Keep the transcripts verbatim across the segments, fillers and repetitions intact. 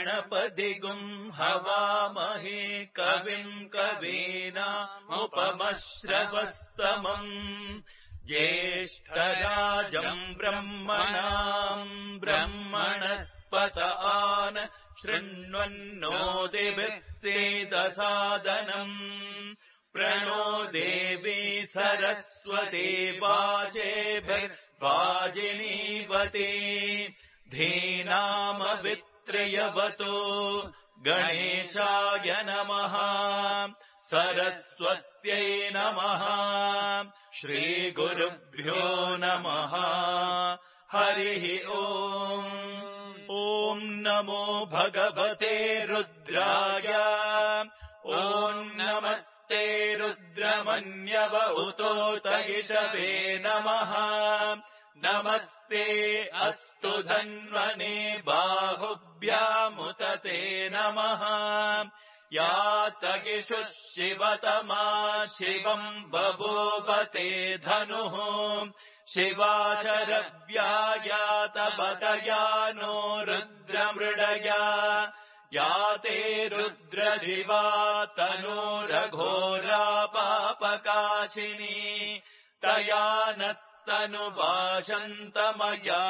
गणपतिगुम् हवामहे कविम् कवीनामुपमश्रवस्तमम् ज्येष्ठराजम् ब्रह्मणाम् ब्रह्मणस्पत आन शृण्वन्नोतिभिस्सेदसादनम् प्रणो देवी सरस्वती वाजेभिर्वाजिनीवती धीनामवित्र्यवतो गणेशाय नमः सरस्वत्यै नमः श्रीगुरुभ्यो नमः हरिः ओम् ॐ नमो भगवते रुद्राय ॐ नमस्ते रुद्रमन्यव उतोतयिषवे नमः नमस्ते अस्तु धन्वने बाहुभ्यामुतते नमः यातयिषुः शिवतमा शिवम् बभूवते धनुः शिवाशरव्यायातपतया नो रुद्रमृडया याते रुद्रशिवा तनूरघोरा पापकाशिनी तया नत्तनुभाषन्तमया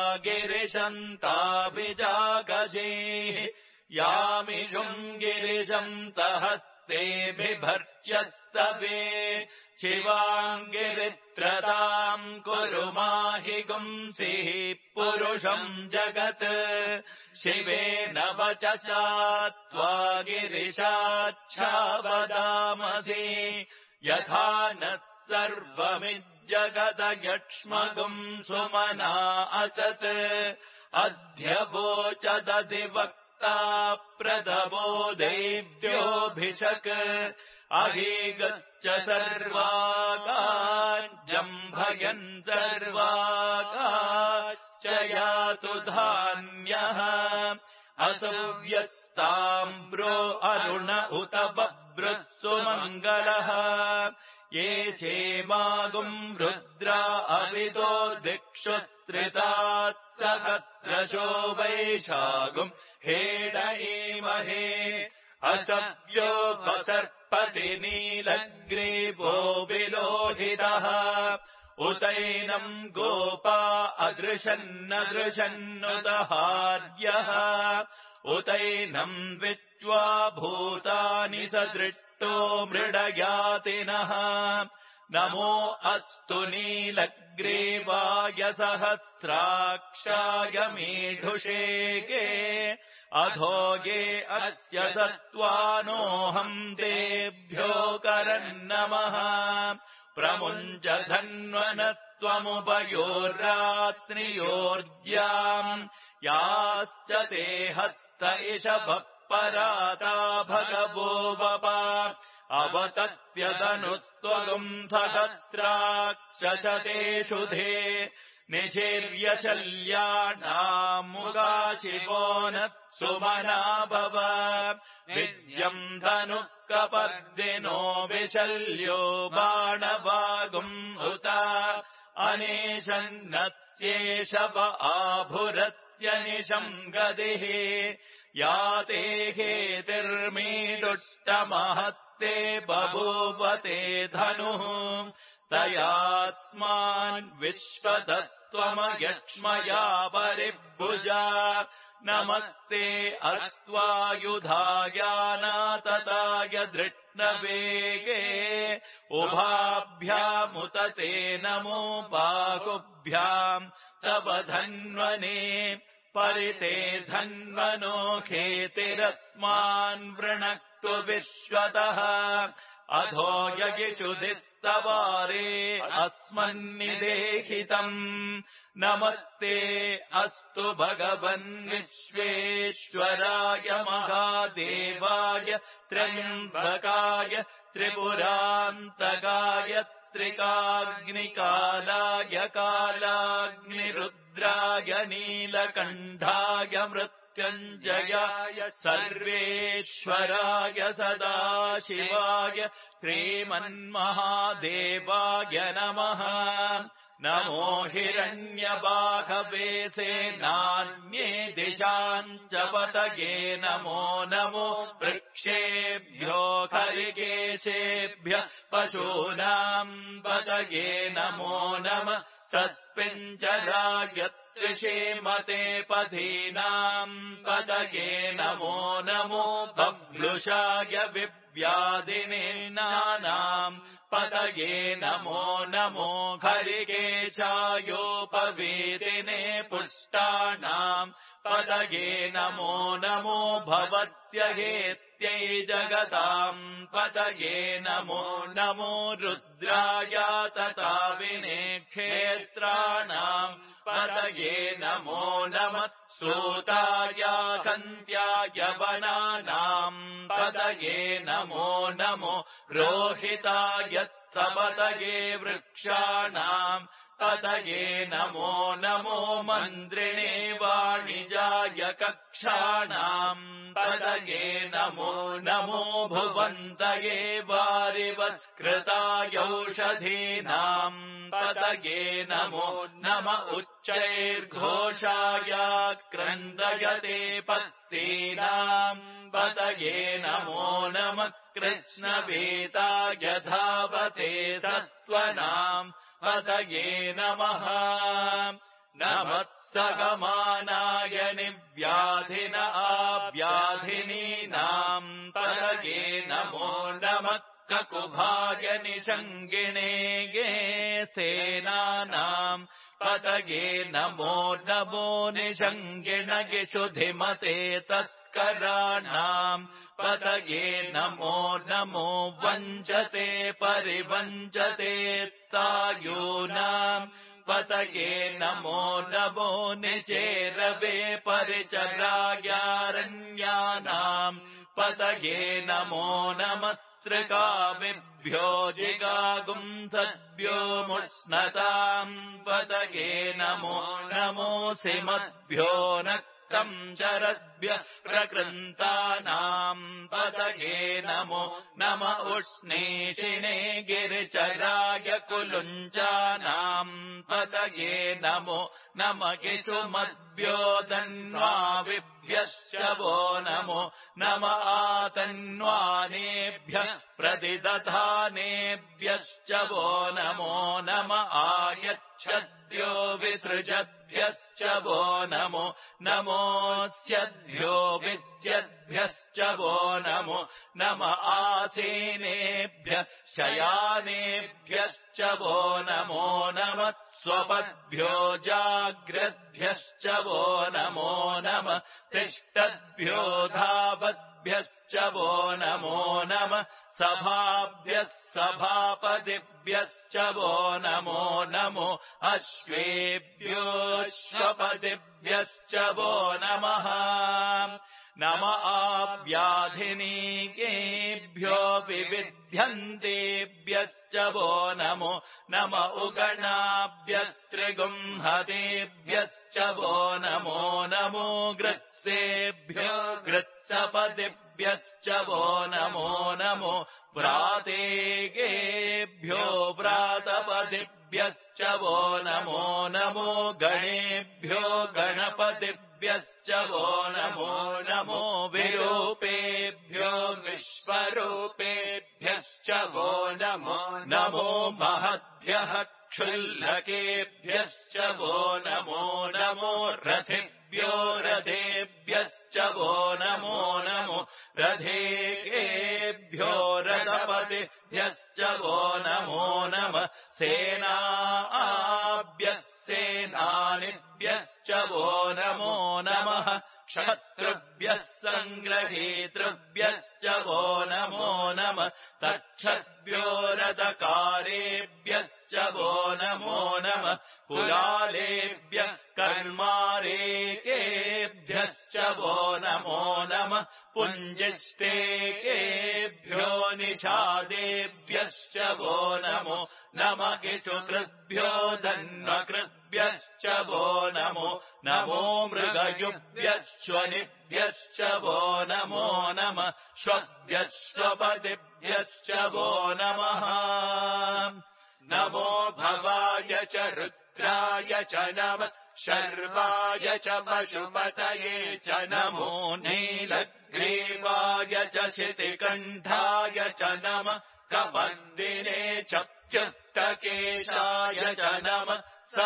गिरिशन्ताभिजागशेः यामिषुम् गिरिशन्तहस्ते बिभर्च्यस्तवे शिवाङ्गिरित्रताम् कुरु माहि गुंसिः पुरुषम् जगत् शिवेन वचसा त्वा गिरिशाच्छावदामसि यथा न सर्वमिज्जगदयक्ष्मगुम् सुमना असत् अध्यवोचदधिवक्ता प्रदवो देव्योऽभिषक् अहीगश्च सर्वागाज्जम्भयन् सर्वागाश्च यातु धान्यः असव्यस्ताम्ब्रो अरुण उत बभ्रुत्सु मङ्गलः ये चेमागुम् रुद्रा अविदो दिक्षु त्रितात्सहस्रशो वैशागुम् हेडयेमहे असव्योपसर्पति नीलग्रीवो विलोहितः उतैनम् गोपा अदृशन्नदृशन्नुदहार्यः उतैनम् विच्वा भूतानि सदृष्टो मृडयातिनः नमो अस्तु नीलग्रीवाय सहस्राक्षाय मीढुषेके अधोगे अस्य सत्त्वानोऽहम् देभ्यो करन्नमः प्रमुञ्च धन्वनत्वमुभयोर्रात्रियोर्ज्याम् याश्च ते हस्त इषभः पराता भगवो वपा अवतत्यदनुस्त्वगुम् सहस्राक्षशतेषु धे निशीर्यशल्यानामुगा शिवो न सुमना भव विद्यम् धनुः कपर्दिनो विशल्यो बाणवागुम् हुता अनेशन्नस्येषव आभुरस्य निशम् गदिः याते हेतिर्मीडुष्टमहत्ते बभूवते धनुः तयास्मान् विश्वतत्त्वमयक्ष्मया परिभुजा नमस्ते अस्त्वायुधायानातताय धृष्णवेगे उभाभ्यामुतते नमो बाहुभ्याम् तव धन्वने परिते धन्वनो खेतिरस्मान् वृणक्तु विश्वतः अधो यगिषुधिस्तवारे अस्मन्निदेहितम् नमस्ते अस्तु भगवन् विश्वेश्वराय महादेवाय त्र्यम्बकाय त्रिपुरान्तकाय त्रिकाग्निकालाय कालाग्निरुद्राय नीलकण्ठाय मृत्युञ्जयाय सर्वेश्वराय सदाशिवाय श्रीमन्महादेवाय नमः नमो हिरण्यबाहवे सेनान्ये दिशाम् च पतये नमो नमो वृक्षेभ्यो हरिकेशेभ्यः पशूनाम् पतये नमो नमः सत्पिञ्जराय त्रिषीमते पथीनाम् पतये नमो नमो बभ्लुषाय विव्याधिनीनाम् पतये नमो नमो हरिकेशायोपवीतिने पुष्टानाम् पतये नमो नमो भवत्य हेत्यै जगताम् पतये नमो नमो रुद्राय तथा विने क्षेत्राणाम् पतये नमो नमः सूताय कन्त्याय वनानाम् पतये नमो नमो रोहिताय स्तपतये वृक्षाणाम् पतये नमो नमो मन्द्रिणे वाणिजाय कक्षाणाम् पतये नमो नमो भुवन्तये वारिवत्कृतायौषधीनाम् पतये नमो नम उच्चैर्घोषाय क्रन्दयते पत्तीनाम् पतये नमो नमः कृष्णवेताय धावते सत्त्वनाम् पतये नमः नमः सगमानाय निव्याधिन आव्याधिनीनाम् पतये नमो नमः ककुभाय निषङ्गिणे गे सेनानाम् पतये नमो नमो निषङ्गिणगिषुधिमते तस्कराणाम् पतये नमो नमो वञ्चते परिवञ्चते स्थायूनाम् पतये नमो नमो निचेरवे परिचरायारण्यानाम् पतये नमो नमः त्रिकाविभ्यो जिगागुंसद्भ्यो मुष्णताम् पतये नमो नमो सिमद्भ्यो नक्तम् शरद्भ्यः प्रकृन्तानाम् पतये नमो नम उष्णीषिणे गिरिचराय कुलुञ्चानाम् पतये नमो नम किसुमद्भ्यो धन्वाविभ्यश्च वो नमो नम आतन्वानेभ्यः प्रतिदधानेभ्यश्च वो नमो नम आयच्छद्भ्यो विसृजद्भ्यश्च वो नमो नमोऽस्यद्भ्यो विद्यद्भ्यश्च वो नमो नम आसीनेभ्यः शयानेभ्यश्च वो नमो नमः स्वपद्भ्यो जाग्रद्भ्यश्च वो नमो नमः तिष्ठद्भ्यो धावद्भ्यश्च वो नमो नमः सभाभ्यः सभापतिभ्यश्च वो नमो नमो अश्वेभ्योऽश्वपतिभ्यश्च वो नमः नम आव्याधिनीकेभ्यो विविध्यन्तेभ्यश्च वो नमो नम उगणाभ्यस्त्रिगुंहतेभ्यश्च वो नमो नमो गृत्सेभ्यो गृत्सपतिभ्यश्च वो नमो नमो व्रातेगेभ्यो व्रातपतिभ्यश्च वो नमो नमो गणेभ्यो गणपतिभ्यश्च वो नमो नमो विरूपेभ्यो विश्वरूपेभ्यश्च वो नमो नमो महद्भ्यः क्षुल्लकेभ्यश्च वो नमो नमो रथिभ्यो रथेभ्यश्च वो नमो नमो रथेभ्यो रथपतिभ्यश्च वो नमो नमः सेनाभ्यः सेनानिभ्यश्च वो नमो नमः क्षत्रुभ्यः सङ्ग्रहेतृभ्यश्च वो नमो नमः तक्षद्भ्यो रथकारेभ्यश्च वो नमो नमः कुलालेभ्यः कर्मारेकेभ्यश्च वो नमो नमः पुञ्जिष्टेकेभ्यो निषादेभ्यश्च वो नमो नमः इषुकृद्भ्यो धन्वकृद्भ्यश्च वो नमो नमो मृगयुभ्यश्वनिभ्यश्च वो नमो नमः श्वभ्यश्वपतिभ्यश्च वो नमः नमो भवाय च रुद्राय च नमः शर्वाय च पशुपतये च नमो नीलग्रीवाय च शितिकण्ठाय च नमः कवर्दिने च प्युत्तकेशाय च नमः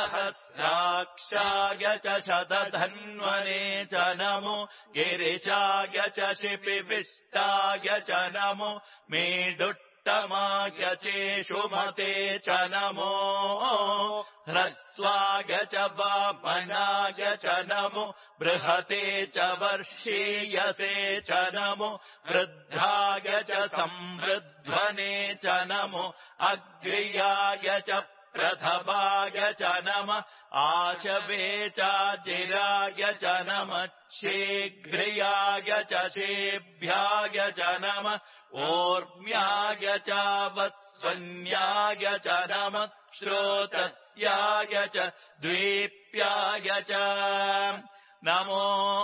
सहस्राक्षाय च शतधन्वने च नमो गिरिशाय च शिपिविष्टाय च नमो मेडुट्टमाय चेषुमते च नमो ह्रस्वाय च वामनाय च नमो बृहते च वर्षीयसे च नमो वृद्धाय च संवृध्वने च नमो अग्र्याय च प्रथमाय च नमः आशवे चाजिराय च नमः शीघ्रियाय च शेभ्याय च नमः ओर्म्याय च वत्स्वन्याय च नमः श्रोतस्याय च द्वीप्याय च नमो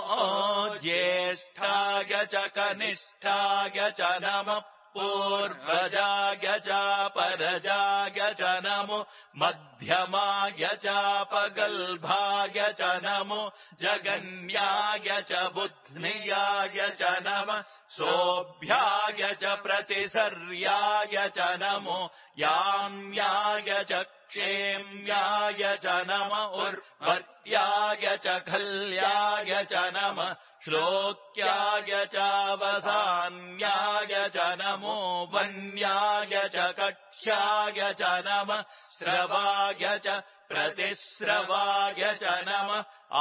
ज्येष्ठाय च कनिष्ठाय च नमः पूर्वजाय च परजाय च नमो मध्यमाय च पगल्भाय च नमो जगन्याय च बुध्नियाय च नमः सोऽभ्याय च प्रतिसर्याय च नमो याम्याय च क्षेम्याय च नमः उर्वर्याय च खल्याय च नमः श्लोक्याय चावसान्याय च नमो वन्याय च कक्ष्याय च नमः श्रवाय च प्रतिश्रवाय च नमः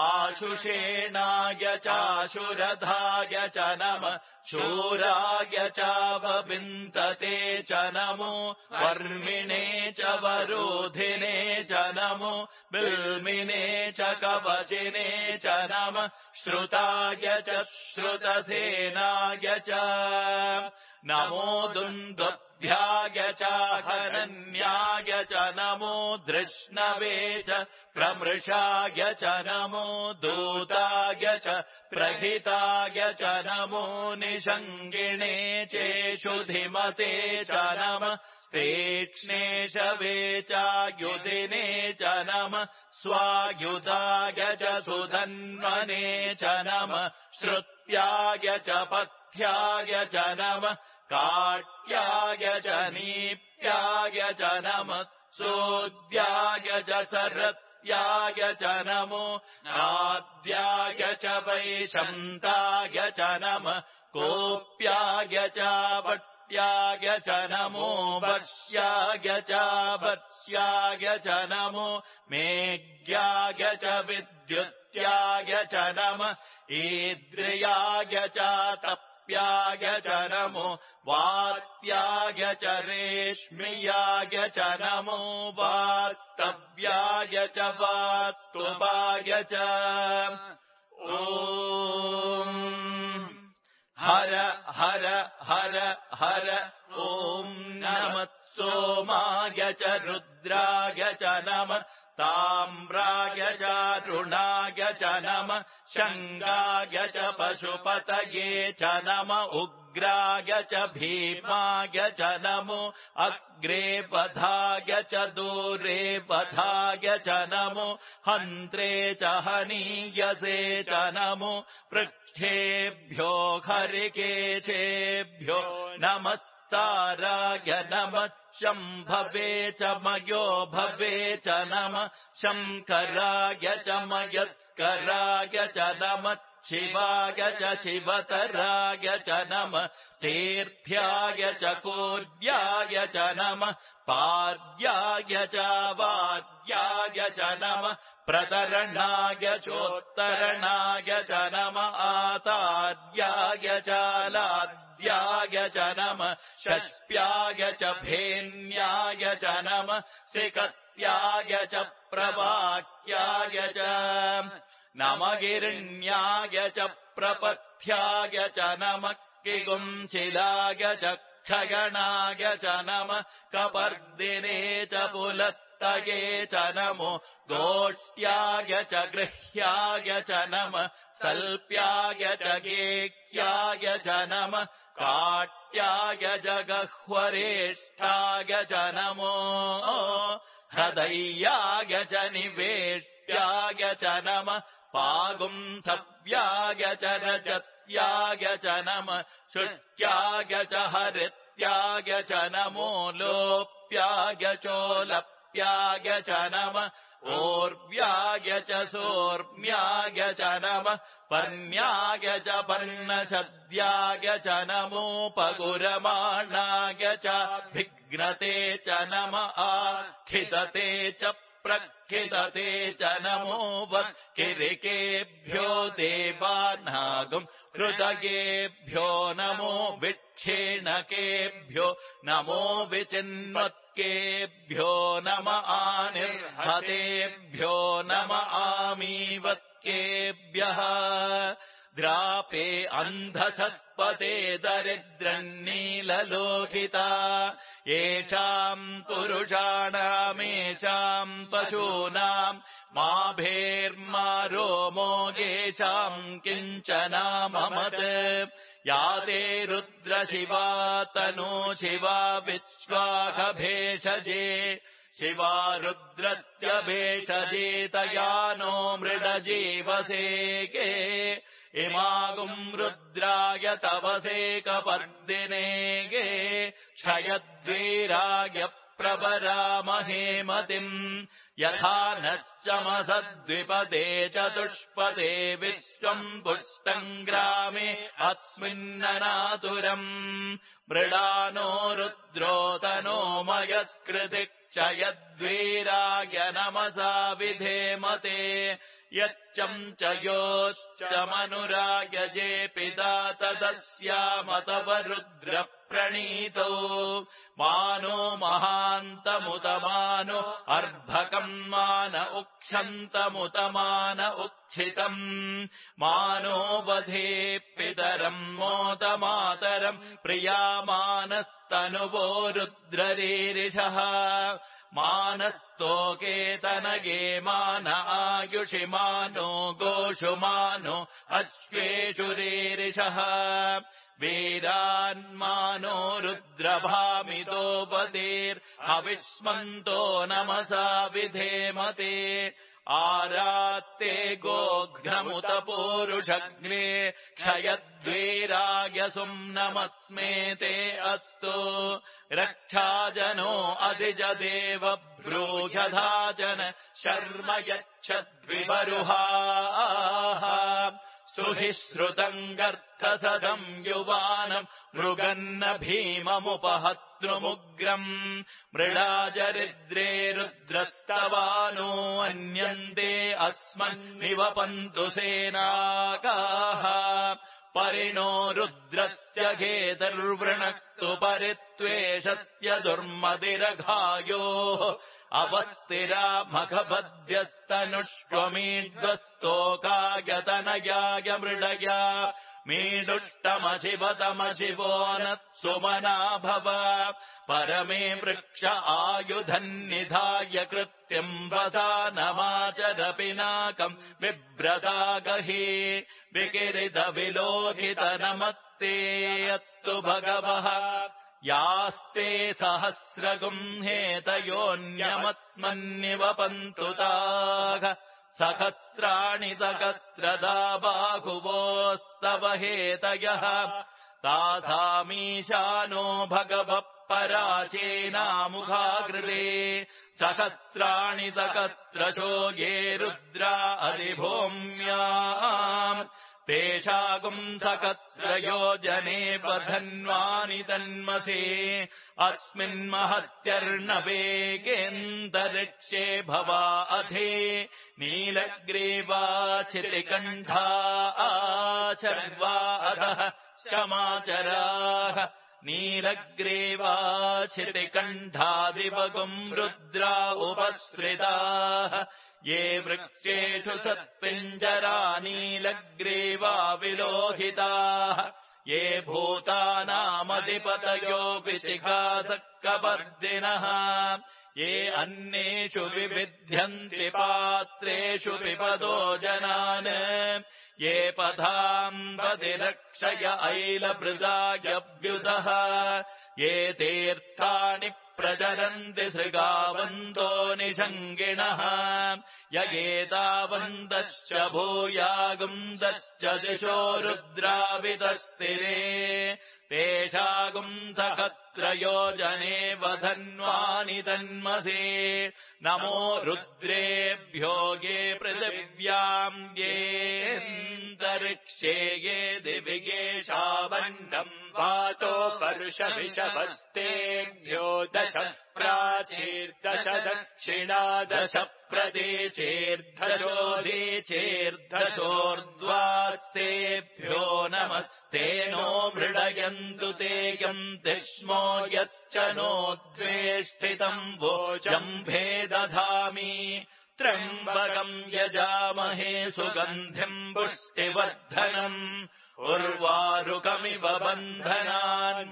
आशुषेणाय चाशुरधाय च नमः शूराय चावविन्तते च नमो वर्मिणे च वरोधिने च नमो बिल्मिने च कवचिने च नमः श्रुताय च श्रुतसेनाय च नमो दुन्दुभ्याय च हनन्याय च नमो धृष्णवे च प्रमृषाय च नमो दूताय च प्रहिताय च नमो निषङ्गिणे चेषुधिमते च नमः तीक्ष्णेशवे चायुधिने च नमः स्वायुधाय च सुधन्वने च नमः श्रुत्याय च पथ्याय च नमः काट्याय च नीप्याय च नमः सोद्याय च सरत्याय च नमो नाद्याय च वैशन्ताय च नमः कोप्याय च वट्याय च नमो वर्ष्याय च वत्स्याय च नमो मेघ्याय च विद्युत्याय च नमः ईद्रियाय च तप्याय च नमो वात्याय च रेश्मियाय च नमो वास्तव्याय च वास्तुवाय च ॐ हर हर हर हर ॐ नमः सोमाय च रुद्राय च नमः ताम्राय च रुणाय च नमः शङ्गाय च पशुपतये च नमः उग्राय च भीमाय च नमो अग्रे पथाय च दूरे पथाय च नमो हन्त्रे च हनीयसे च नमो पृष्ठेभ्यो हरिकेशेभ्यो नमस्ताराय नमः शम्भवे च मयो भवे च नमः शङ्कराय च मयस्कराय च नमः शिवाय च शिवतराय च नमः तीर्थ्याय च कोड्याय च नमः पाद्याय च वाद्याय च नमः प्रतरणाय चोत्तरणाय च नमः आताद्याय च लाद्याय च नमः षष्प्याय च भेन्याय च नमः सिकत्याय च प्रवाक्याय च नमगिरिण्याय च प्रपथ्याय च नमः किगुंशिलाय च क्षयणाय च नमः कपर्दिने च पुलस्तये च नमो गोष्ट्याय च गृह्याय च नमः सल्प्याय च गेक्याय च नमः काट्याय जगह्वरेष्ठाय च नमो हृदय्याय च निवेष्ट्याय च नमः पागुंसव्याय च रजत्याय च नमः शुच्याय च हरित्याय च नमो लोप्याय चोलप्याय च नमः ओर्व्याय च सोर्म्याय च नमः पर्ण्याय च पर्णछद्याय च नमोपगुरमाणाय च भिघ्नते च नम आखिदते च प्रखिदते च नमो वक्किरिकेभ्यो देवानागुम् हृदयेभ्यो नमो विक्षेणकेभ्यो नमो विचिन्वत्केभ्यो नम आनिर्हतेभ्यो नम आमीवत्केभ्यः द्रापे अन्धसस्पते दरिद्रन्नीललोहिता येषाम् पुरुषाणामेषाम् पशूनाम् माभेर्मा रोमो येषाम् किञ्चनाममत् या ते रुद्रशिवा तनो शिवा विश्वाखभेषजे शिवा रुद्रस्य भेषजे तया नो मृडजीवसेके इमागुम् रुद्राय तवसेकपर्दिनेगे क्षयद्वीराय प्रवरामहेमतिम् यथा नश्चमसद्विपदे चतुष्पदे विश्वम् पुष्टम् ग्रामे अस्मिन्ननातुरम् मृडानो रुद्रोतनो मयस्कृति क्षयद्वीराय नमसा विधेमते यच्चम् च योश्च मनुराय जे पिता तदस्यामतव रुद्रप्रणीतौ मानो महान्तमुतमानो अर्भकम् मान उक्षन्तमुतमान उक्षितम् मानो वधे पितरम् मोदमातरम् प्रियामानस्तनुवो रुद्ररीरिषः मानस्तोकेतनगे मान आयुषि मानो गोषु मानो अश्वेषु रीरिषः वीरान्मानो रुद्रभामितो वदेर्हविष्मन्तो नमसा विधेमते आरात्ते गोघ्नमुत पूरुषग्ने क्षयद्वीराय सुम्नमस्मेते अस्तु रक्षाजनो अधिजदेव ब्रूह्यधाजन शर्म यच्छद्विबरुहाः सुहि श्रुतम् गर्तसदम् युवानम् मृगन्न भीममुपहतृमुग्रम् मृडाजरिद्रे रुद्रस्तवानो अन्यन्ते अस्मन्निवपन्तु सेनागाः परिणो रुद्रस्य घेतर्वृणक्तु परित्वेषस्य दुर्मदिरघायोः अवस्थिरा मघभद्यस्तनुष्वमीड्वस्तोकायतनयाय मृडया मीडुष्टमशिवतमशिवो नत्सुमना भव परमे वृक्ष आयुधन्निधाय कृत्यम् वसानमाचर पिनाकम् बिभ्रदागहि विकिरितविलोहितनमत्ते अत्तु भगवः यास्ते सहस्रगुंहेतयोऽन्यमस्मन्निवपन्तु ताः सहस्राणि सहस्रदा बाहुवोस्तव हेतयः तासामीशानो भगवः पराचेनामुखाकृते सहस्राणि सहस्रशो ये रुद्रा अधिभूम्याम् तेषागुम् सहस्रयोजने बधन्वानि तन्मसे अस्मिन्महत्यर्णवेगेऽन्तरिक्षे भवा अधे नीलग्रीवाचितिकण्ठा आचर्वा अधः क्षमाचराः नीलग्रीवाचितिकण्ठादिवगुम् रुद्रा उपस्कृताः ये वृक्षेषु सत्पिञ्जरा नीलग्रीवा विलोहिताः ये भूतानामधिपतयोऽपि शिखासक्कपर्दिनः ये अन्नेषु विविध्यन्ति पात्रेषु पिबतो जनान् ये पथाम्बतिरक्षय ऐलभृदायव्युतः ये तीर्थानि प्रचरन्ति सृगावन्तो निषङ्गिणः य एतावन्तश्च भूयागुंसश्च दिशो रुद्रावितस्तिरे तेषागुंसखत्रयो जने वधन्वानि तन्मसे नमो रुद्रेभ्यो ये पृथिव्याम् येऽन्तरिक्षे ये दिवि येषावन्नम् वातो पर्षविषभस्तेभ्यो दश प्राचीर्दश दक्षिणादश प्रदेचेर्धशोदीचेर्धशोर्ध्वास्तेभ्यो नमः तेनो मृडयन्तु ते यम् तिष्मो यश्च नो द्वेष्टितम् वोचम्भे दधामि त्र्यम्बकम् यजामहे सुगन्धिम् पुष्टिवर्धनम् उर्वारुकमिव बन्धनान्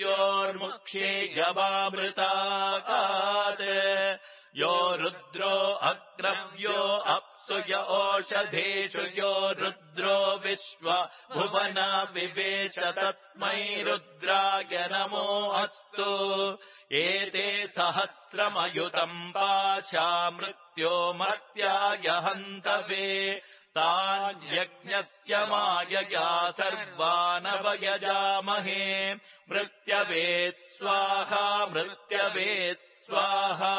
मृत्योर्मुक्ष्येयवामृताकात् यो रुद्रो अग्रव्यो अप्सु य ओषधेषु यो रुद्रो विश्व भुवना विवेश तस्मै रुद्राय नमो अस्तु एते सहस्रमयुतम् पाशा मृत्यो मर्त्याय हन्तवे तान् यज्ञस्य मायया सर्वानवयजामहे मृत्यवे स्वाहा मृत्यवे स्वाहा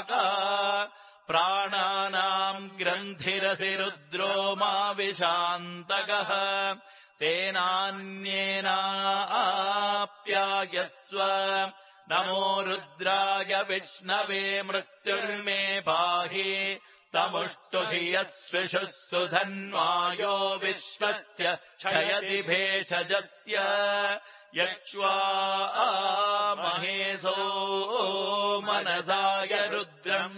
प्राणानाम् ग्रन्थिरसि रुद्रो मा विशान्तकः तेनान्येनाप्यायस्व नमो रुद्राय विष्णवे मृत्युर्मे पाहि तमुष्टुहि यत्स्विषुः सुधन्वायो विश्वस्य क्षयति भेषजस्य यक्ष्वा महेशो मनसाय रुद्रम्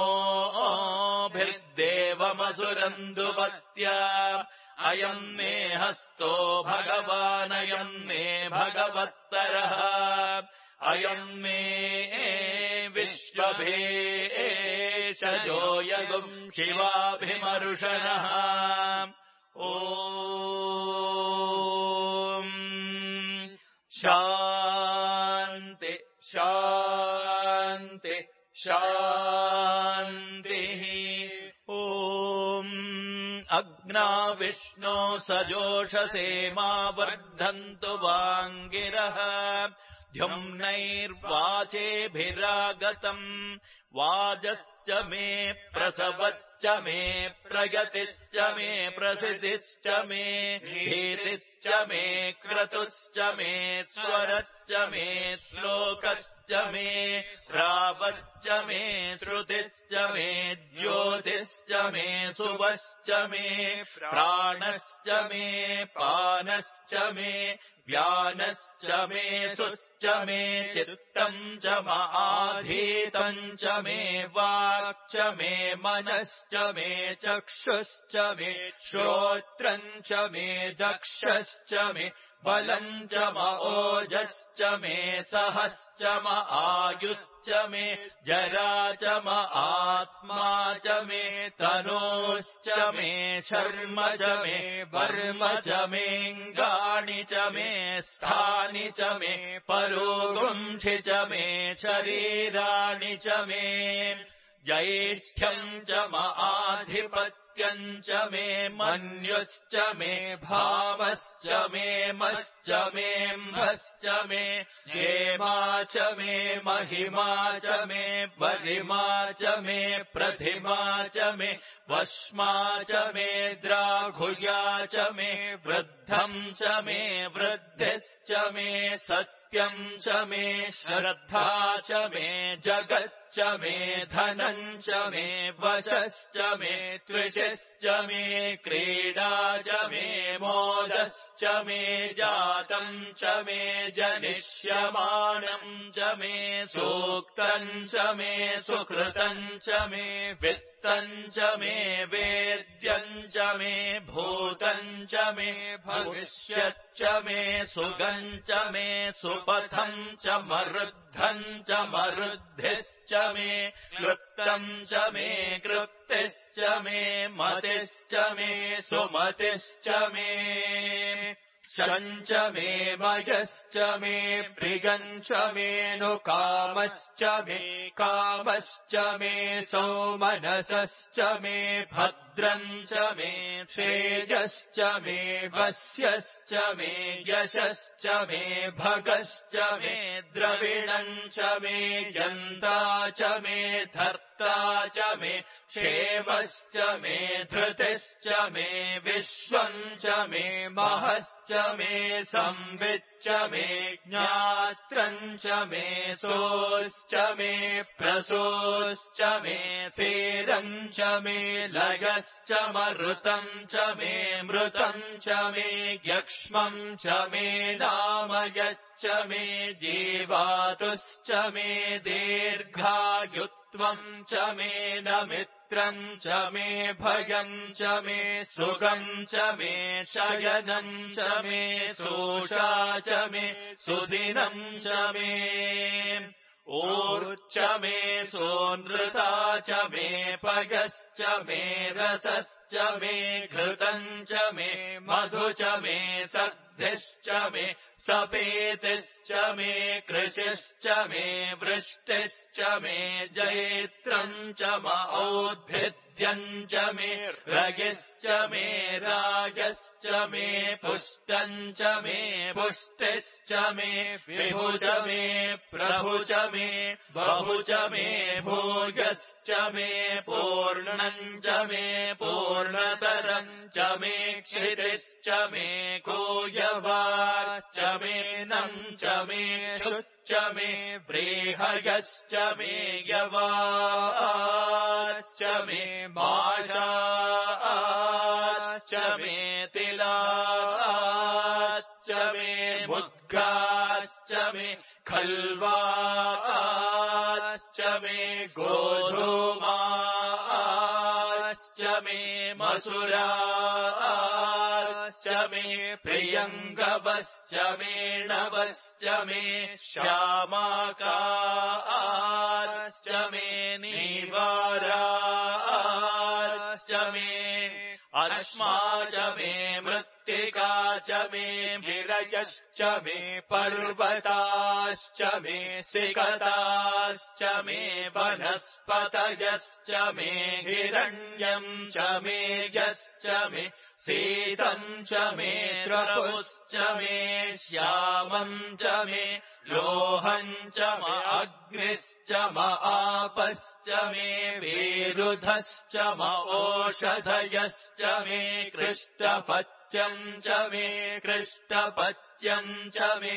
नमोभिर्देवमसुरन्दुपस्य अयम् मे हस्तो भगवानयम् मे भगवत्तरः अयम् मे विश्वभेषजो यगुम् शिवाभिमरुषणः ॐ शान्ति शान्ति शान्तिः ॐ अग्ना विष्णो सजोषसे मा वर्धन्तु वाङ्गिरः द्युम्नैर्वाचेभिरागतम् वाजश्च मे प्रसवश्च मे प्रगतिश्च मे प्रसिद्धिश्च मे भीतिश्च मे क्रतुश्च मे स्वरश्च मे श्लोकश्च मे श्रावश्च मे श्रुतिश्च मे ज्योतिश्च मे सुवश्च मे प्राणश्च मे पानश्च मे व्यानश्च मे सुश्च मे चित्तम् च माधीतम् च मे वाक् च मे मनश्च मे चक्षुश्च मे श्रोत्रम् च मे दक्षश्च मे बलम् च म ओजश्च मे सहश्च म आयुश्च मे जरा च म आत्मा च मे तनोश्च मे शर्म च मे वर्म च मेऽङ्गानि च मे स्थानि च मे परोगुंषि च मे शरीराणि च मे ज्येष्ठ्यम् च म आधिपत्यम् च मे मन्युश्च मे भावश्च मे मश्च मेऽम्भश्च मे जेमा च मे महिमा च मे वरिमा च मे प्रतिमा च मे वश्मा च मे द्राघुया च मे वृद्धम् च मे वृद्धिश्च मे सत्यम् च मे श्रद्धा च मे जगच्च मे धनम् च मे वशश्च मे त्रिषश्च मे क्रीडा च मे मोदश्च मे जातम् च मे जनिष्यमानम् च मे सूक्तम् च मे सुकृतम् च मे वित्तम् भूतम् च मे वेद्यम् च मे भूतम् च मे भविष्यच्च मे सुगम् च मे सुपथम् च मरुद्धम् च मरुद्धिश्च मे क्लृप्तम् च मे कृप्तिश्च मे मतिश्च मे सुमतिश्च मे शञ्च मे मयश्च मे प्रियम् च मे नु कामश्च मे कामश्च मे सौमनसश्च मे भद्रम् च मे श्रेयश्च मे वस्यश्च मे यशश्च मे भगश्च मे द्रविणम् च मे यन्ता च मे धर्ता च मे क्षेमश्च मे धृतिश्च मे विश्वम् च मे महश्च मे संविच्च मे ज्ञात्रम् च मे सोश्च मे प्रसोश्च मे सेरम् च मे लयश्च मरुतम् च मे मृतम् च मे यक्ष्मम् च मे नामयच्च मे जीवातुश्च मे दीर्घायुत्वम् च मे नमित्रम् च मे भयम् च मे सुगम् च मे शयनम् च मे सोषा च मे सुदिनम् च मे ऊर्च मे सोनृता च मे पयश्च मे रसश्च मे घृतम् च मे मधु च मे सद्धिश्च मे सपेतिश्च मे कृशिश्च मे वृष्टिश्च मे जैत्रम् च म औद्भिद्यम् च मे रगिश्च मे रागश्च मे पुष्टम् च मे पुष्टिश्च मे विभु च मे प्रभु च मे बहु च मे भोगश्च मे पूर्णम् च मे पूर्णतरम् च मे क्षितिश्च मे कोयवाश्च मे नम् च मे शुच्च मे व्रीहयश्च मे यवाश्च मे माशाश्च मे तिलाश्च मे मुद्गाश्च मे खल्वाश्च मे गोधूमाश्च मे मसुराश्च मे प्रियङ्गवश्च मे नवश्च मे श्यामाकाश्च मे नीवाराश्च मे अश्मा च मे मृत्तिका च मे गिरयश्च मे पर्वताश्च मे सिकताश्च मे वनस्पतयश्च मे हिरण्यम् च मे यश्च मे सीतम् च मे त्रपुश्च मे श्यामम् च मे लोहम् च म अग्निश्च म आपश्च मे विरुधश्च म ओषधयश्च मे कृष्टपत्यम् च मे कृष्टपत्यम् च मे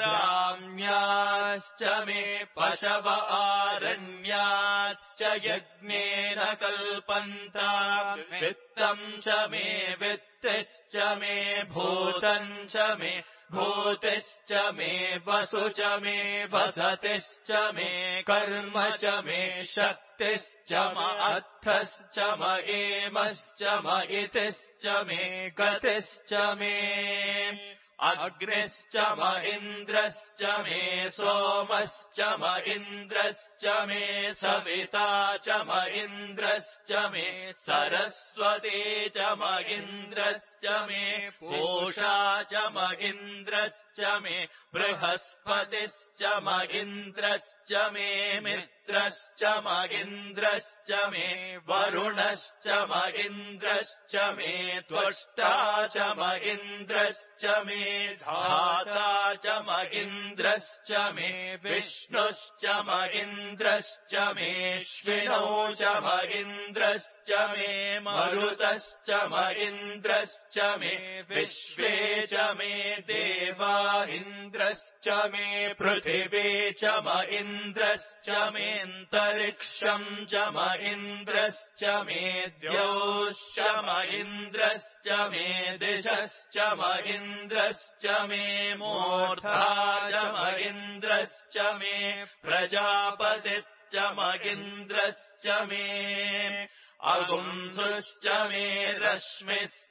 ग्राम्याश्च मे पशव आरण्याश्च यज्ञेन कल्पन्ता वित्तम् च मे वित्तिश्च मे भूतम् च मे भूतिश्च मे वसु च मे वसतिश्च मे कर्म च मे शक्तिश्च म अर्थश्च म एमश्च म इतिश्च मे गतिश्च मे अग्निश्च म इन्द्रश्च मे सोमश्च म इन्द्रश्च मे सविता च म इन्द्रश्च मे सरस्वती च म इन्द्रश्च मे पूषा च म इन्द्रश्च मे बृहस्पतिश्च म इन्द्रश्च मे मित्रश्च म इन्द्रश्च मे वरुणश्च म इन्द्रश्च मे त्वष्टा च म इन्द्रश्च मे धाता च म इन्द्रश्च मे विष्णुश्च म इन्द्रश्च मेऽश्विनौ च म इन्द्रश्च मे मरुतश्च म इन्द्रश्च मे विश्वे च मे देवा इन्द्रश्च मे पृथिवी च म इन्द्रश्च मेऽन्तरिक्षम् च म इन्द्रश्च मे द्यौश्च म इन्द्रश्च मे दिशश्च म इन्द्रश्च मे मूर्धा च म इन्द्रश्च मे प्रजापतिश्च म इन्द्रश्च मे अगुंसुश्च मे रश्मिश्च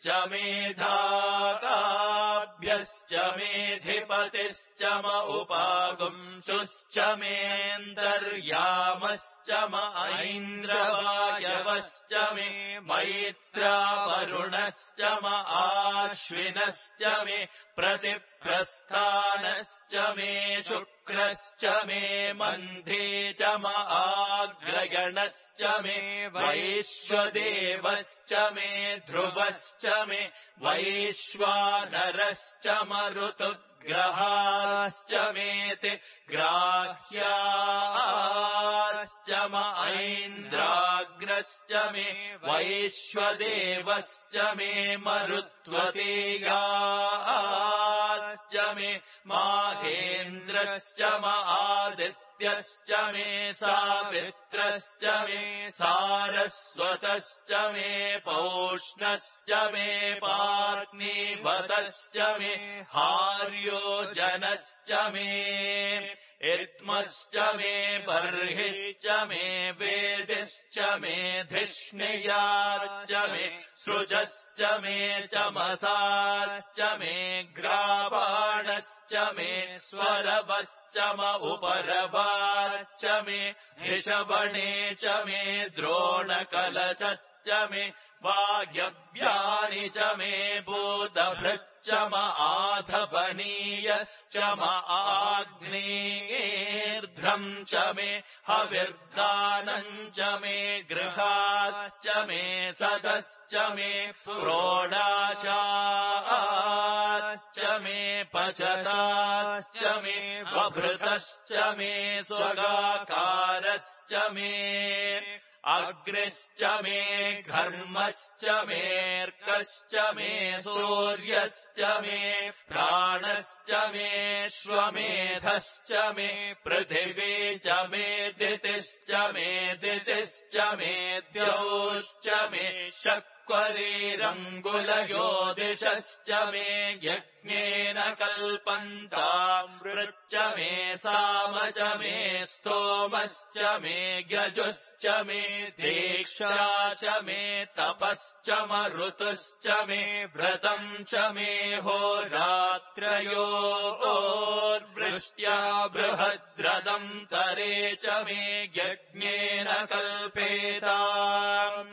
मेधाकाभ्यश्च मेधिपतिश्च म उपागुंसुश्च मेऽन्तर्यामश्च म ऐन्द्रवायवश्च मे मैत्रावरुणश्च म आश्विनश्च मे प्रतिप्रस्थानश्च मे शुक्रश्च मे मन्धे च म आग्रगणश्च मे वैश्वदेवश्च मे ध्रुवश्च मे वैश्वानरश्च मरुतुग्रहाश्च मेति ग्राह्याश्च म ऐन्द्राग्रश्च मे वैश्वदेवश्च मे मरुत्वतेयाश्च मे माहेन्द्रश्च म आदित्यश्च मे सावित्रश्च मे सारस्वतश्च मे पौष्णश्च मे पार्निवतश्च मे हार्योजनश्च मे इत्मश्च मे बर्हिश्च मे वेदिश्च मे धिष्णियाश्च मे सृजश्च मे चमसाश्च मे ग्रावाणश्च मे स्वरवश्च म उपरवाश्च मे ऋषवणे च मे द्रोणकलशश्च मे वायव्यानि च मे बोधभृच्च म आधवनीयश्च म आग्नेर्ध्रम् च मे हविर्दानम् च मे गृहाश्च मे सदश्च मे प्रोडाशाश्च मे पचताश्च मे वभृतश्च मे स्वगाकारश्च मे अग्निश्च मे घर्मश्च मेऽर्कश्च मे सूर्यश्च मे प्राणश्च मे श्वमेधश्च मे पृथिवी च मे दितिश्च मे दितिश्च मे द्यौश्च मे शक्वरीरङ्गुलयोदिशश्च मे यज्ञेन कल्पन्तामृच्च मे साम च मे स्तोमश्च मे यजुश्च मे दीक्षा च मे तपश्च मरुतुश्च मे व्रतम् च मे होरात्रयोर्वृष्ट्या बृहद्रथम् तरे च मे यज्ञेन कल्पेताम्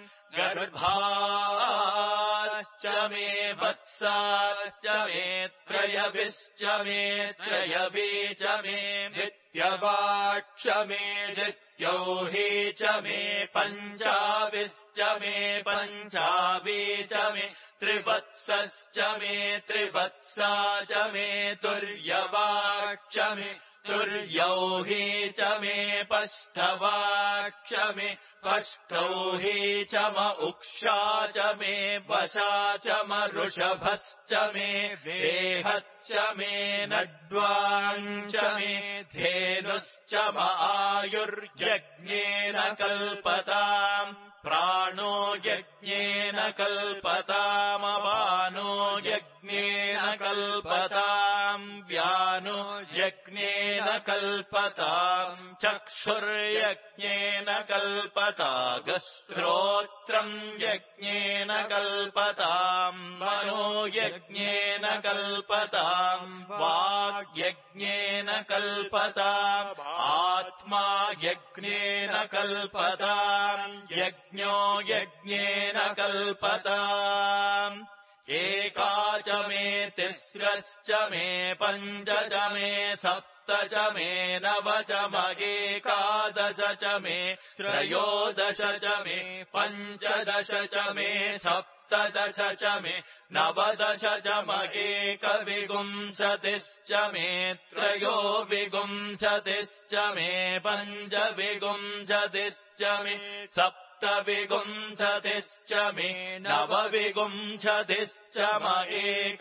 गर्भाश्च मे वत्साश्च मे त्रयभिश्च मे त्रयवी च मे नित्यवाक्ष मे नित्यौही च मे पञ्चाभिश्च मे पञ्चावी च मे त्रिवत्सश्च मे त्रिवत्सा च मे तुर्यवाक्ष मे तुर्यौही च मे पष्टवाक्ष मे पष्टौही च म उक्षा च मे वशा च म ऋषभश्च मे वेहच्च मे नड्वाम् च मे धेनुश्च म आयुर्यज्ञेन कल्पताम् प्राणो यज्ञेन कल्पतामपानो यज्ञेन कल्पताम् व्यानो यज्ञेन कल्पताम् चक्षुर्यज्ञेन कल्पता गस्त्रोत्रम् यज्ञेन कल्पताम् मनो यज्ञेन कल्पताम् वाग्यज्ञेन कल्पताम् आत्मा यज्ञेन कल्पताम् यज्ञो यज्ञेन कल्पताम् एका च मे तिस्रश्च मे पञ्च च मे सप्त च मे नव च मगेकादश च मे त्रयोदश च मे पञ्चदश च मे सप्तदश च मे नवदश च मगेकविगुंसतिश्च मे त्रयो विगुंसतिश्च मे पञ्चविगुंसतिश्च मे सप्त विगुंसतिश्च मे नवविगुंसतिश्च म एकत्र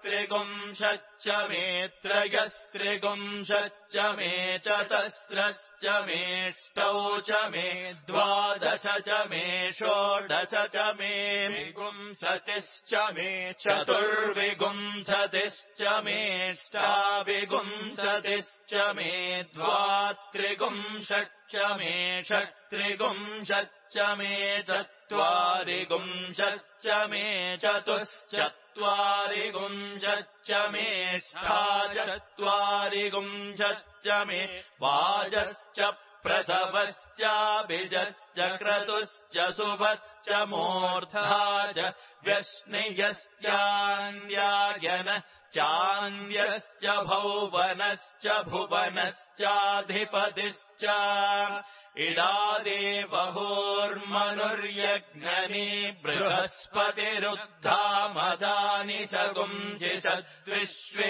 त्रिगुंशच्च मे त्रयस्त्रिगुंशच्च मे चतस्रश्च मेष्टौ च मे द्वादश च मे षोडश च मे विगुंसतिश्च मे चतुर्विगुंसतिश्च मेष्टाविगुंसतिश्च मे द्वात्रिगुंशच्च मे षट्त्रिगुंशच्च मे चत्वारिगुंशच्च मे चतुश्चत्वारिगुंशच्च मेष्टाचत्वारिगुंशच्च मे वाजश्च प्रसवश्चाभिजश्च क्रतुश्च सुभश्च मूर्धा च व्यश्नियश्चान्द्यायन चान्द्यश्च भौवनश्च भुवनश्चाधिपतिश्च इडादेवहोर्मनुर्यज्ञनी बृहस्पतिरुद्धामदानि च गुंजिषद्विश्वे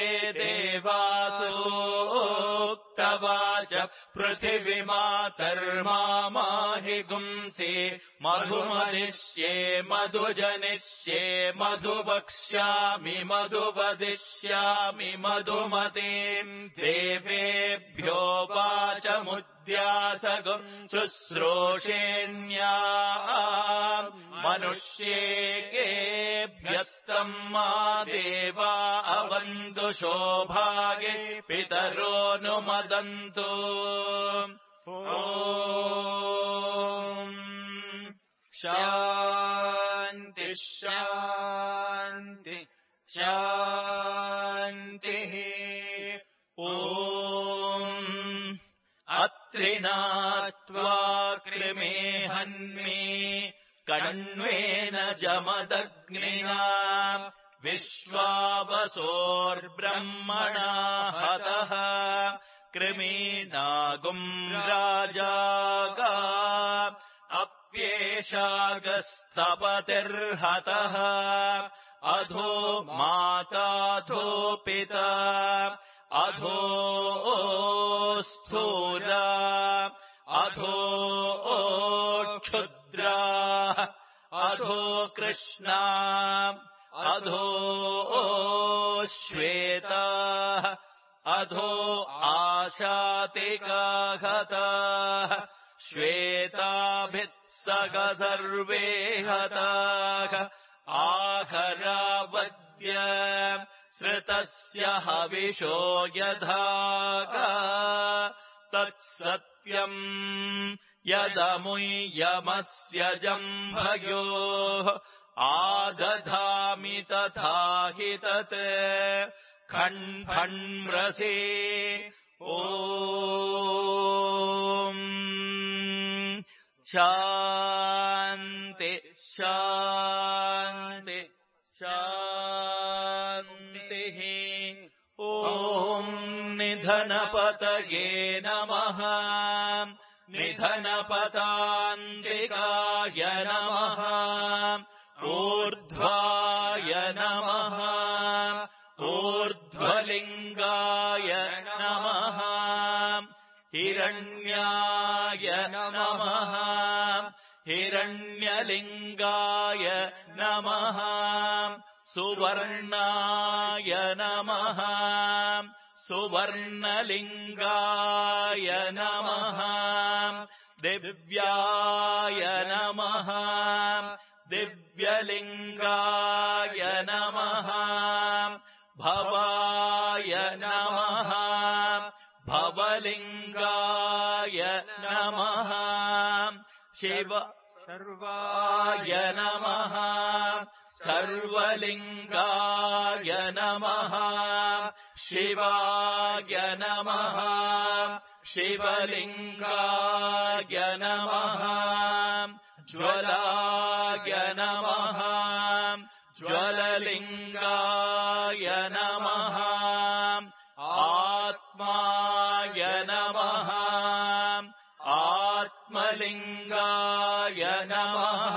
देवासूक्तवाच पृथिवीमातर्मामाहि गुंसि मधुमदिष्ये मधुजनिष्ये मधुवक्ष्यामि मधुवदिष्यामि मधुमतीम् देवेभ्यो वाचमुद्यासगुम् शुश्रूषेण्या मनुष्येभ्यस्तम् मा देवा अवन्तु शोभागे पितरोऽनुमदन्तु ॐ शान्ति शान्ति शान्तिः ॐ अत्रिनात्वा कृमे हन्मे कण्वेन जमदग्निना विश्वावसोर्ब्रह्मणा हतः कृमीनागुम् राजागा अप्येषागस्तपतिर्हतः अधो माताधो पिता अधो स्थूला अधो क्षुद्रा अधो कृष्णा अधो श्वेता अधो आशातिकाहताः श्वेताभित्सग सर्वे हताः आहरावद्य श्रुतस्य हविषो यधागा तत्सत्यम् यदमुय्यमस्य जम्भयोः आदधामि तथा हि तत् खण्फण्म्रसे ॐ शान्ति शान्ति शान्तिः ॐ निधनपतये नमः निधनपतान्तिकाय नमः ऊर्ध्वाय नमः ऊर्ध्वलिङ्गाय नमः हिरण्याय नमः हिरण्यलिङ्गाय नमः सुवर्णाय नमः सुवर्णलिङ्गाय नमः दिव्याय नमः दिव्यलिङ्गाय नमः भवाय नमः भवलिङ्गाय नमः शिव सर्वाय नमः सर्वलिङ्गाय नमः शिवाय नमः शिवलिङ्गाय नमः ज्वलाय नमः ज्वललिङ्गाय नमः आत्माय नमः आत्मलिङ्गाय नमः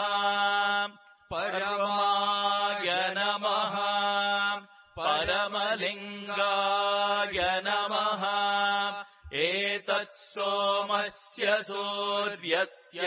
परमाय नमः परमलिङ्गाय नमः एतत्सोमस्य सूर्यस्य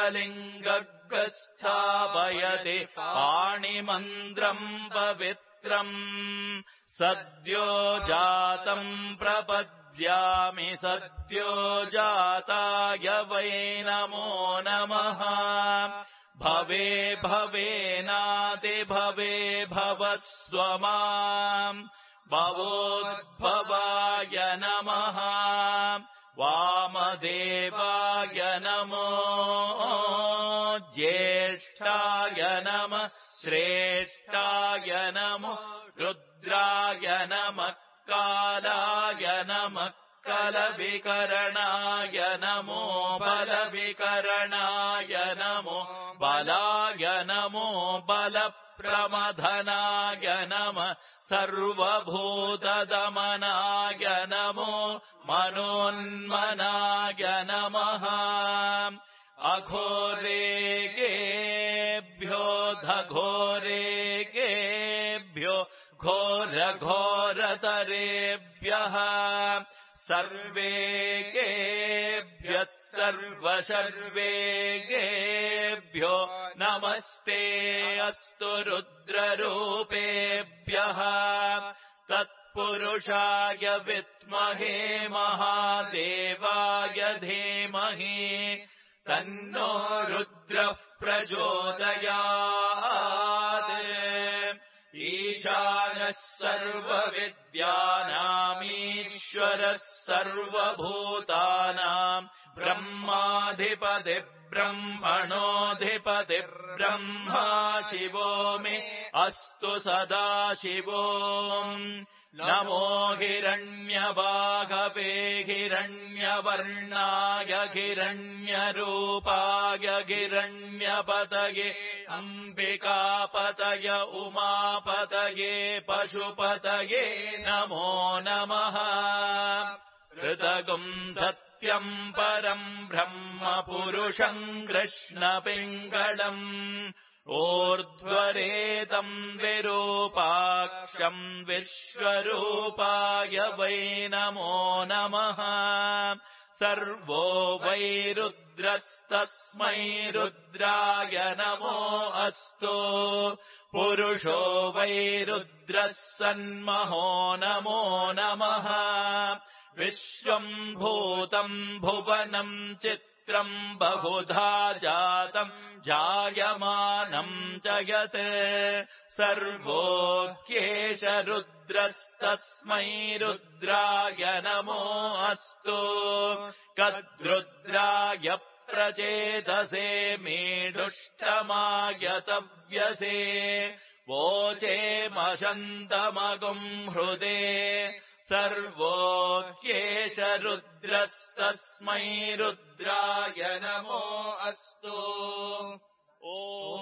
सर्वलिङ्गगस्थापयति पाणिमन्द्रम् पवित्रम् पुत्रम् सद्यो जातम् प्रपद्यामि सद्यो जाताय वै नमो नमः भवे भवेनातिभवे भवस्व माम् भवोद्भवाय नमः वामदेवाय नमो ज्येष्ठाय नमः श्रेष्ठाय नमो रुद्राय नमः कालाय नमः कलविकरणाय नमो बलविकरणाय नमो बलाय नमो बलप्रमथनाय नमः सर्वभूतदमनाय नमो मनोन्मनाय नमः अघोरेगेभ्यो धघोरेगेभ्यो घोरघोरतरेभ्यः सर्वेगेभ्यः सर्वशर्वेगेभ्यो नमस्ते अस्तु रुद्ररूपेभ्यः तत्पुरुषाय विद्महे महादेवाय धीमहि तन्नो रुद्रः प्रचोदयात् ईशानः सर्वविद्यानामीश्वरः सर्वभूतानाम् ब्रह्माधिपतिर्ब्रह्मणोऽधिपतिर्ब्रह्मा शिवो मे अस्तु सदा शिवो नमो हिरण्यवाहवे हिरण्यवर्णाय हिरण्यरूपाय हिरण्यपतये अम्बिकापतय उमापतये पशुपतये नमो नमः ऋतगुम् सत्यम् परम् ब्रह्म पुरुषम् कृष्णपिङ्गलम् ऊर्ध्वरेतम् विरूपाक्षम् विश्वरूपाय वै नमो नमः सर्वो वै रुद्रस्तस्मै रुद्राय नमो अस्तु पुरुषो वै रुद्रः सन्महो नमो नमः विश्वम् भूतम् भुवनम् चित्रम् बहुधा जातम् जायमानम् च यत् सर्वोऽह्येष रुद्रस्तस्मै रुद्राय नमो अस्तु कद्रुद्राय प्रचेतसे मेढुष्टमाय तव्यसे वोचेमशन्तमगुम् हृदे सर्वोऽह्येष रुद्रस्तस्मै रुद्राय नमो अस्तु ॐ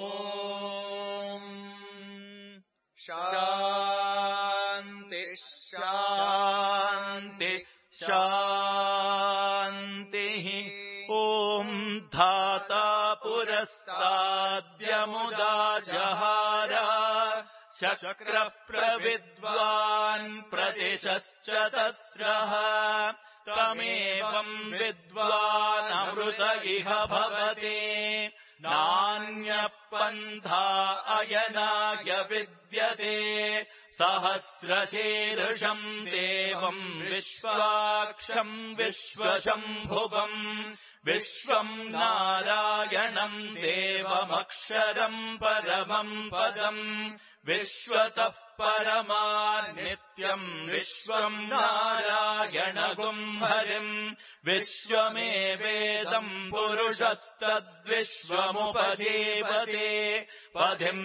शान्ति शान्ति शान्तिः ॐ धाता पुरस्ताद्यमुदा जहार शक्रः प्रविद्वान् प्रतिशश्च तस्रः तमेवम् विद्वान् अमृत इह भवति नान्यपन्था अयनाय विद्यते सहस्रशीर्षम् देवम् विश्वाक्षम् विश्वशम्भुवम् विश्वम् नारायणम् देवमक्षरम् परमम् पदम् विश्वतः परमान्नित्यम् विश्वम् नारायणगुम् हरिम् विश्वमेवेदम् पुरुषस्तद्विश्वमुपजीवते पथिम्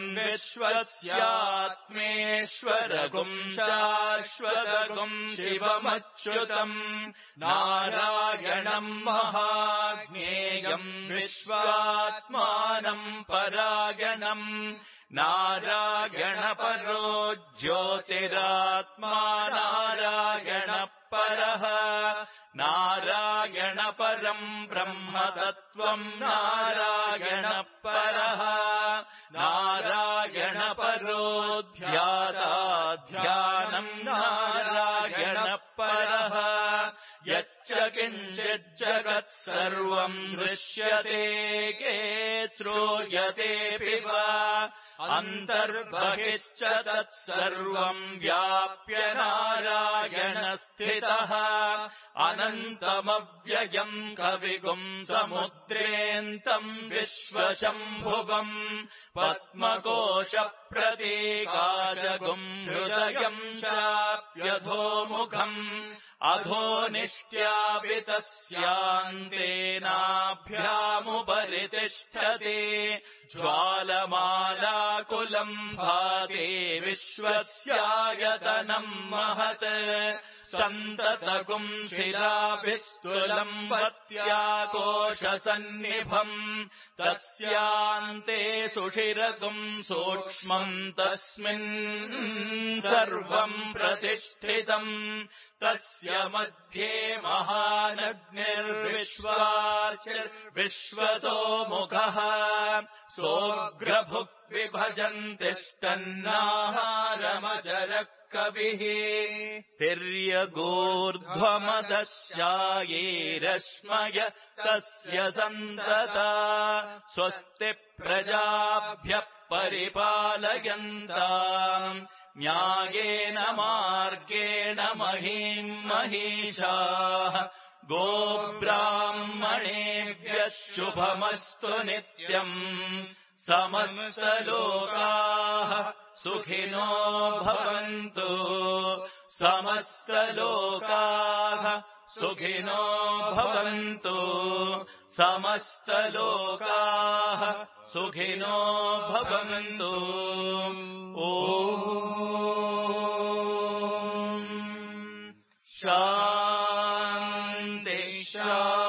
विश्वस्यात्मेश्वरगुम् शाश्वतगुम् शिवमच्युतम् नारायणम् महाज्ञेयम् विश्वात्मानम् परायणम् नारायणपरो ज्योतिरात्मा नारायणपरः नारायणपरम् ब्रह्मतत्त्वम् नारायणपरः नारायणपरो ध्याता ध्यानम् नारायणपरः यच्च किञ्चिज्जगत् सर्वम् दृश्यते के श्रूयतेऽपि वा अन्तर्बहिश्च तत्सर्वम् व्याप्य नारायणस्थितः अनन्तमव्ययम् कविगुम् समुद्रेऽन्तम् विश्वशम्भुवम् पद्मकोशप्रतीकाशगुम् हृदयम् चाप्यधोमुखम् अधोनिष्ट्यापि तस्यान्तेनाभ्यामुपरि तिष्ठति ज्वालमालाकुलम् भाति विश्वस्यायतनम् महत् सन्ततगुम् शिलाभिस्तुलम् वत्याकोशसन्निभम् तस्यान्ते सुषिरगुम् सूक्ष्मम् तस्मिन् सर्वम् प्रतिष्ठितम् तस्य मध्ये महानग्निर्विश्वाचिर्विश्वतो मुखः सोऽग्रभुक् विभजन् तिष्ठन्नाहारमचरः कविः तिर्यगोर्ध्वमदस्यायैरश्मयस्तस्य सन्तता स्वस्ति प्रजाभ्यः परिपालयन्ताम् न्यायेन मार्गेण महीम् महिषाः गोब्राह्मणेभ्यः शुभमस्तु नित्यम् समस्तलोकाः सुखिनो भवन्तु समस्तलोकाः सुखिनो भवन्तु समस्तलोकाः सुखिनो भवन्तु ॐ शान्ति शान्ति